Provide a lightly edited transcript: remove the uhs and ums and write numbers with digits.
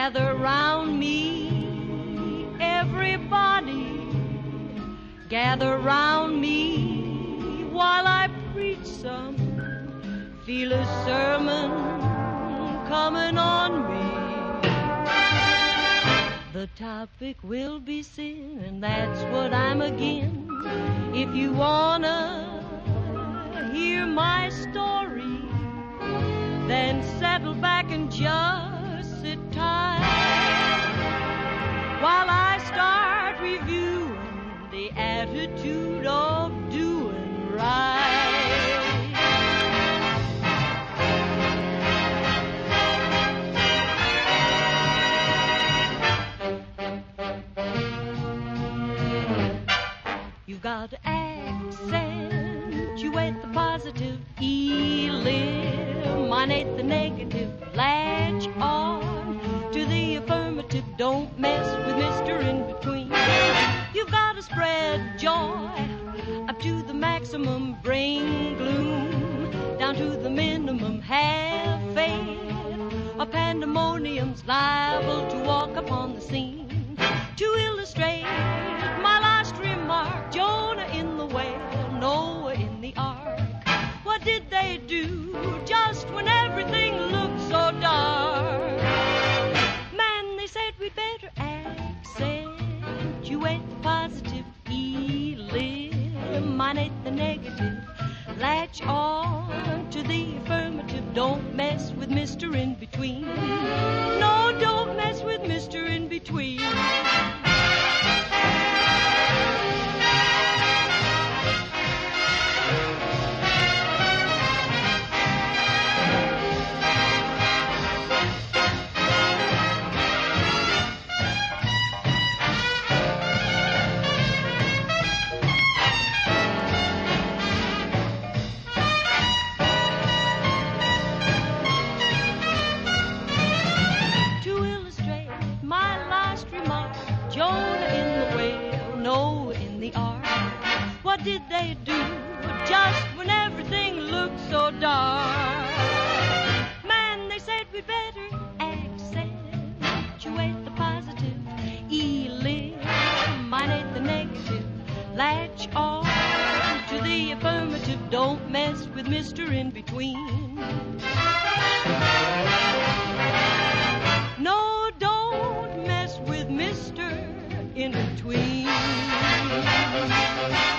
Gather round me, everybody. Gather round me while I preach some. Feel a sermon coming on me. The topic will be sin, and that's what I'm again. If you wanna hear my story, then settle back and just sit tight while I start reviewing the attitude of doing right. You've got to accentuate the positive, eliminate the negative, latch on to the affirmative, don't mess with Mr. In Between. You've got to spread joy up to the maximum, bring gloom down to the minimum, have faith. A pandemonium's liable to walk upon the scene. To illustrate my last remark, Jonah in the whale, Noah in the ark. What did they do just when everything looked so dark? Man, they said we'd better accentuate the positive, eliminate the negative, latch on to the affirmative, don't mess with Mr. In Between. No, don't mess with Mr. In Between. Jonah in the whale, Noah in the ark. What did they do just when everything looked so dark? Man, they said we'd better accentuate the positive, eliminate the negative, latch on to the affirmative, don't mess with Mr. In Between. No, don't mess with Mr. In Between.